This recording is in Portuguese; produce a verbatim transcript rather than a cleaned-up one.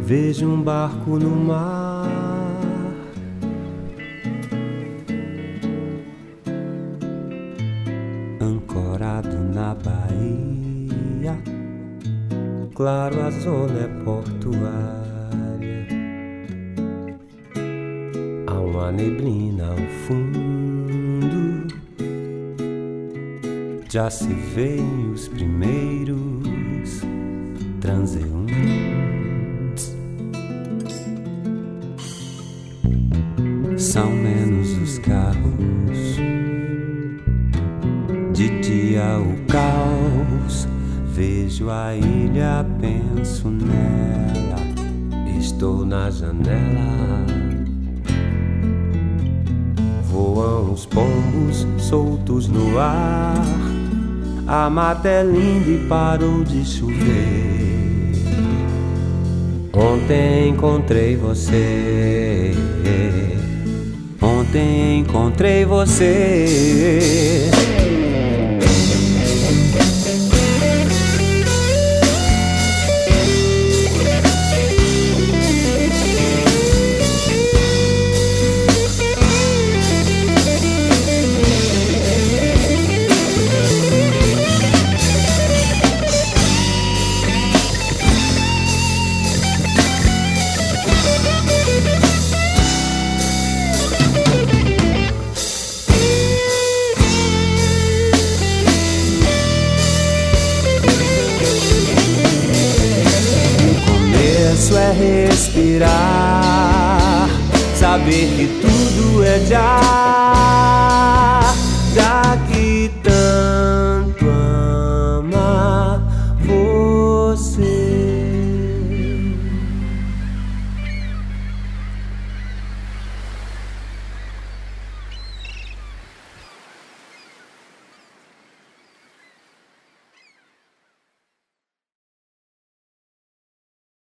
Vejo um barco no mar, ancorado na Bahia. Claro, a zona é portuária. Há uma neblina ao fundo, já se veem os primeiros transeuntes. São menos os carros, de dia o caos. Vejo a ilha, penso nela, estou na janela. Voam os pombos soltos no ar, a mata é linda e parou de chover. Ontem encontrei você, ontem encontrei você. É respirar, saber que tudo é já.